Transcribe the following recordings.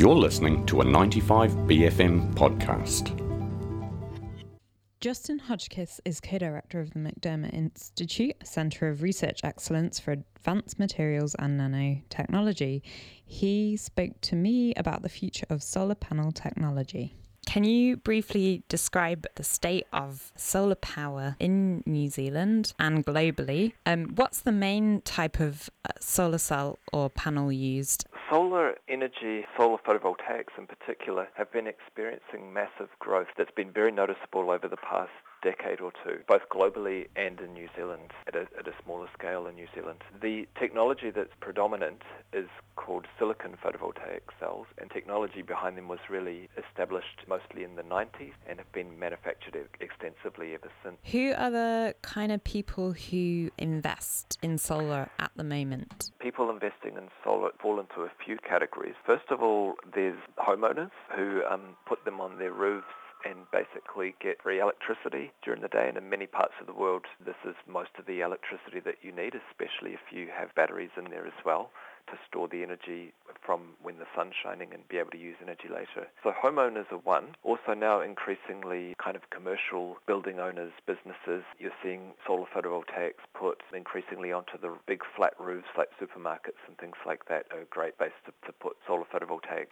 You're listening to a 95BFM podcast. Justin Hotchkiss is co-director of the McDermott Institute, a centre of research excellence for advanced materials and nanotechnology. He spoke to me about the future of solar panel technology. Can you briefly describe the state of solar power in New Zealand and globally? What's the main type of solar cell or panel used? Solar energy, solar photovoltaics in particular, have been experiencing massive growth that's been very noticeable over the past decade or two, both globally and in New Zealand, at a smaller scale in New Zealand. The technology that's predominant is called silicon photovoltaic cells, and technology behind them was really established mostly in the 90s and have been manufactured extensively ever since. Who are the kind of people who invest in solar at the moment? People investing in solar fall into a few categories. First of all, there's homeowners who put them on their roofs and basically get free electricity during the day. And in many parts of the world, this is most of the electricity that you need, especially if you have batteries in there as well to store the energy from when the sun's shining and be able to use energy later. So homeowners are one. Also now increasingly kind of commercial building owners, businesses, you're seeing solar photovoltaics put increasingly onto the big flat roofs like supermarkets and things like that. A great base to put solar photovoltaics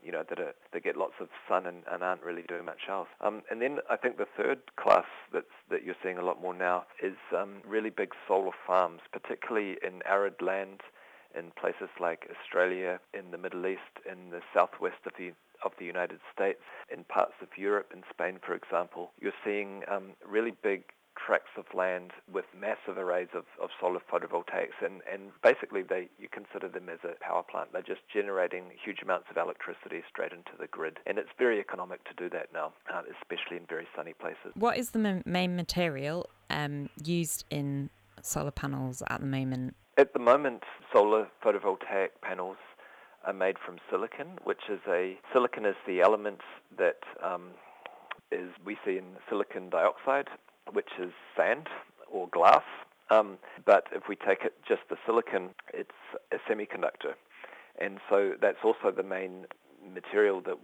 that get lots of sun and aren't really doing much else. And then I think the third class that you're seeing a lot more now is really big solar farms, particularly in arid land, in places like Australia, in the Middle East, in the southwest of the United States, in parts of Europe, in Spain, for example. You're seeing really big tracts of land with massive arrays of solar photovoltaics, and basically you consider them as a power plant. They're just generating huge amounts of electricity straight into the grid, and it's very economic to do that now, especially in very sunny places. What is the main material used in solar panels at the moment? At the moment, solar photovoltaic panels are made from silicon, silicon is the element that we see in silicon dioxide, which is sand or glass. But if we take it just the silicon, it's a semiconductor. And so that's also the main material that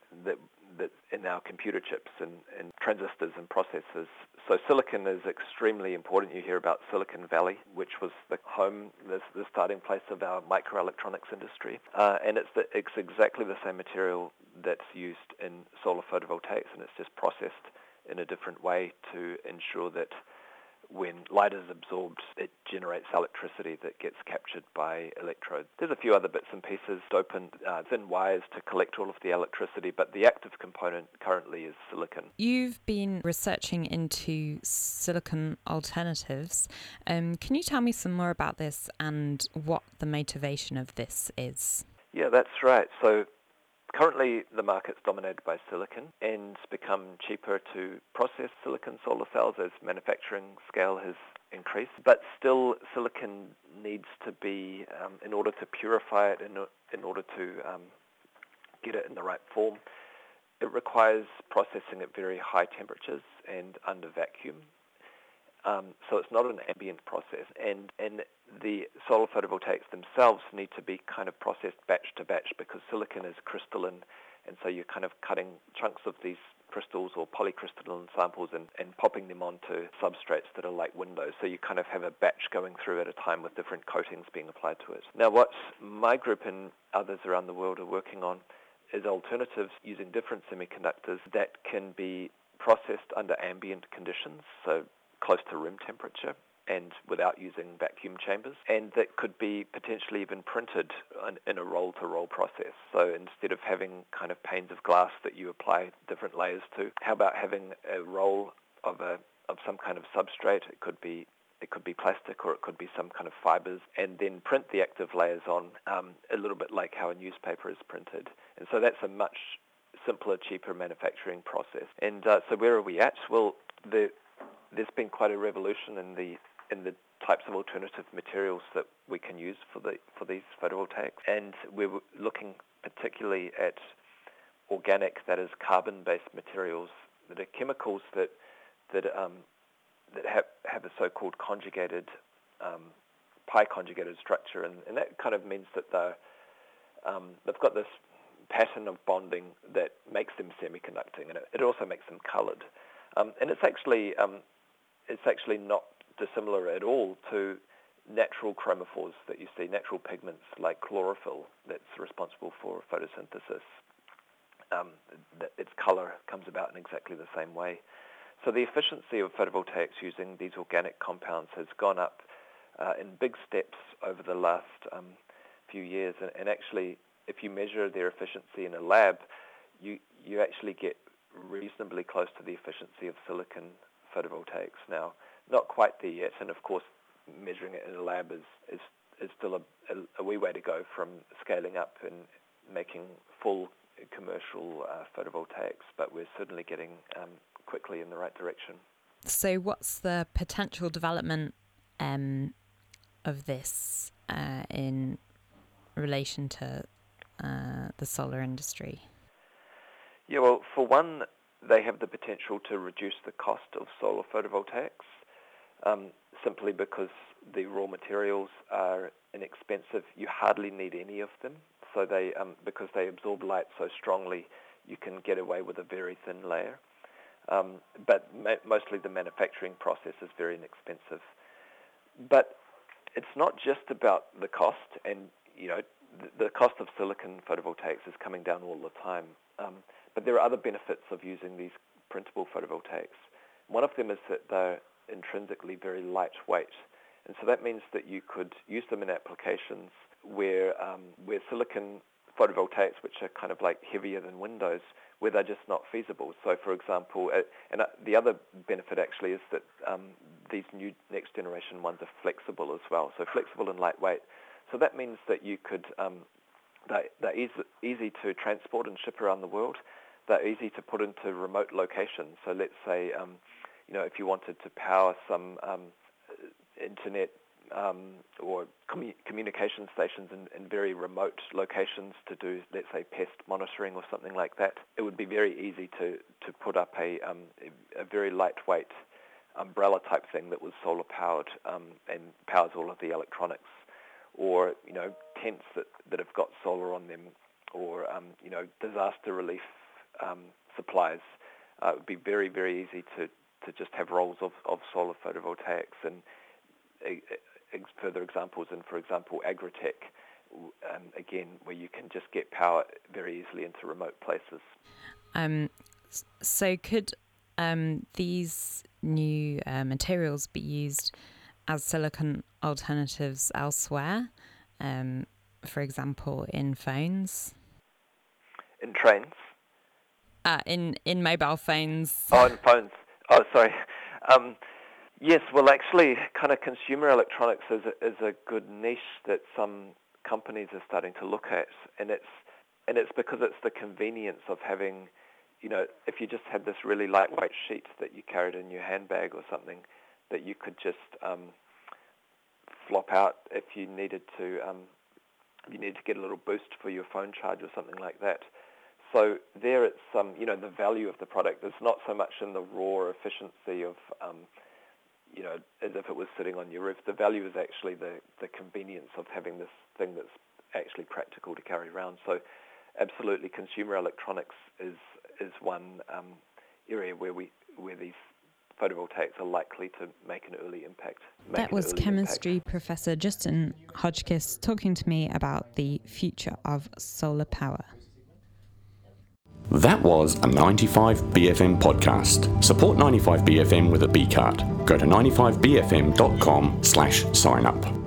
in our computer chips and transistors and processors. So silicon is extremely important. You hear about Silicon Valley, which was the starting place of our microelectronics industry. And it's exactly the same material that's used in solar photovoltaics, and it's just processed in a different way to ensure that when light is absorbed, it generates electricity that gets captured by electrodes. There's a few other bits and pieces, open thin wires to collect all of the electricity, but the active component currently is silicon. You've been researching into silicon alternatives. Can you tell me some more about this and what the motivation of this is? Yeah, that's right. So currently, the market's dominated by silicon, and it's become cheaper to process silicon solar cells as manufacturing scale has increased. But still, silicon needs to be, in order to purify it, in order to get it in the right form, it requires processing at very high temperatures and under vacuum. So it's not an ambient process, and the solar photovoltaics themselves need to be kind of processed batch to batch because silicon is crystalline, and so you're kind of cutting chunks of these crystals or polycrystalline samples and popping them onto substrates that are like windows. So you kind of have a batch going through at a time with different coatings being applied to it. Now what my group and others around the world are working on is alternatives using different semiconductors that can be processed under ambient conditions, so close to room temperature and without using vacuum chambers, and that could be potentially even printed in a roll-to-roll process. So instead of having kind of panes of glass that you apply different layers to, how about having a roll of some kind of substrate? It could be plastic or it could be some kind of fibers, and then print the active layers on a little bit like how a newspaper is printed. And so that's a much simpler, cheaper manufacturing process. And so where are we at? Well, there's been quite a revolution in the types of alternative materials that we can use for these photovoltaics, and we're looking particularly at organic, that is carbon-based materials that are chemicals that have a so-called conjugated pi conjugated structure, and that kind of means that they've got this pattern of bonding that makes them semiconducting, and it also makes them coloured. And it's actually not dissimilar at all to natural chromophores that you see, natural pigments like chlorophyll that's responsible for photosynthesis. Its colour comes about in exactly the same way. So the efficiency of photovoltaics using these organic compounds has gone up in big steps over the last few years. And actually, if you measure their efficiency in a lab, you actually get reasonably close to the efficiency of silicon photovoltaics. Now, not quite there yet, and of course, measuring it in a lab is still a wee way to go from scaling up and making full commercial photovoltaics, but we're certainly getting quickly in the right direction. So what's the potential development of this in relation to the solar industry? Yeah, well, for one, they have the potential to reduce the cost of solar photovoltaics, simply because the raw materials are inexpensive. You hardly need any of them. So they, because they absorb light so strongly, you can get away with a very thin layer. But mostly the manufacturing process is very inexpensive. But it's not just about the cost, and the cost of silicon photovoltaics is coming down all the time. But there are other benefits of using these printable photovoltaics. One of them is that they're intrinsically very lightweight, and so that means that you could use them in applications where silicon photovoltaics, which are kind of like heavier than windows, where they're just not feasible. So, for example, the other benefit actually is that these new next generation ones are flexible as well, so flexible and lightweight. So that means that you could, they're easy to transport and ship around the world. They're easy to put into remote locations. So let's say, if you wanted to power some internet or communication stations in very remote locations to do, let's say, pest monitoring or something like that, it would be very easy to put up a very lightweight umbrella type thing that was solar powered and powers all of the electronics, or tents that have got solar on them, or disaster relief supplies. It would be very, very easy to just have rolls of solar photovoltaics. And further examples in, for example, agritech, again, where you can just get power very easily into remote places. So could these new materials be used as silicon alternatives elsewhere, for example, in phones? In trains? In mobile phones. Oh, in phones. Oh, sorry. Yes, well, actually, kind of consumer electronics is a good niche that some companies are starting to look at, and it's because it's the convenience of having, if you just had this really lightweight sheet that you carried in your handbag or something, that you could just flop out if you needed to get a little boost for your phone charge or something like that. So there it's, the value of the product is not so much in the raw efficiency of, as if it was sitting on your roof. The value is actually the convenience of having this thing that's actually practical to carry around. So absolutely, consumer electronics is one area where these photovoltaics are likely to make an early impact. That was chemistry professor Justin Hodgkiss talking to me about the future of solar power. That was a 95BFM podcast. Support 95BFM with a B card. Go to 95bfm.com/sign up.